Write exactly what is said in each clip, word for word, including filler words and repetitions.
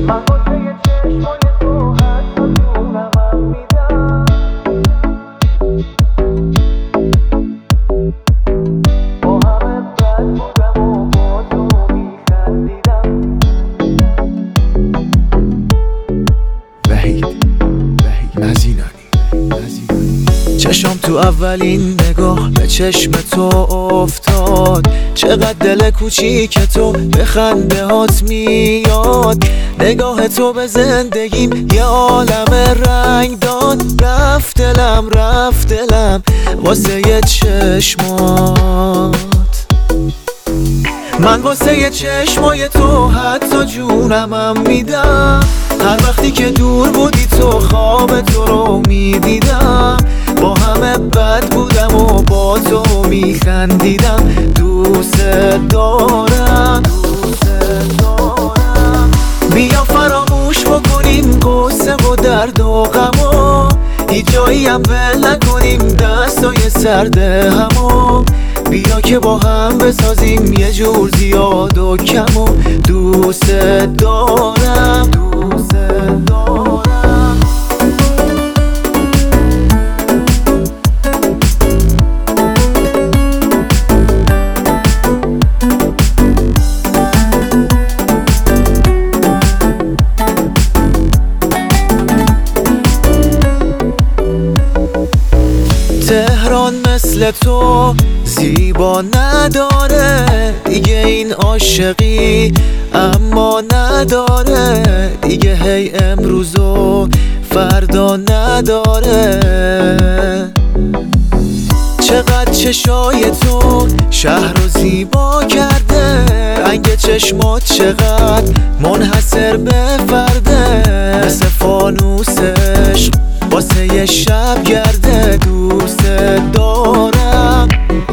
من واسه چشمای تو حتی جونمم میدم. با همه بد بودم و با تو میخندیدم. وحید وحید نزینانی چشم تو اولین نگاه به چشم تو افتاد، چقدر دل کوچیک تو به خنده هات میاد. نگاه تو به زندگیم یه عالم رنگ داد. رفت دلم رفت دلم واسه یه چشمات. من واسه یه چشمای تو حتی جونمم میدم. هر وقتی که دور بودی تو خواب تو رو میدیدم. با همه بد بودم و با تو میخندیدم. دوست دارم دوست دارم. بیا فراموش بکنیم قصه و درد و غمو، هیچ جایی هم ول نکنیم دستای سرد همو. بیا که با هم بسازیم یه جور زیاد و کم و دوست دارم دوست دارم. تهران مثل تو زیبا نداره دیگه این عاشقی، اما نداره دیگه هی امروز و فردا نداره. چقدر چشای تو شهر رو زیبا کرده، رنگ چشمات چقدر منحصر به فرده. مثل فانوس عشق واسه یه شب گرده. دوست دارم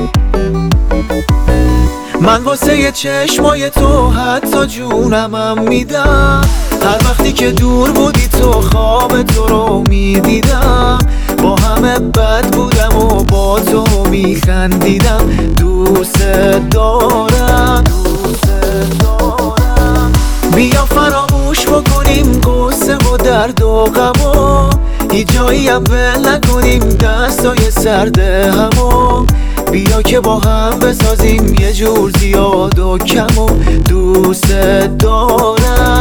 من واسه یه چشمای تو حتی جونمم میدم. هر وقتی که دور بودی تو خواب تو رو میدیدم. با همه بد بودم و با تو میخندیدم. دوست دارم دوست دارم. بیا فراموش بکنیم قصه و درد و غمو، هیچ جایی هم ول نکنیم دستای سرد همو. بیا که با هم بسازیم یه جور زیاد و کم و دوست دارم.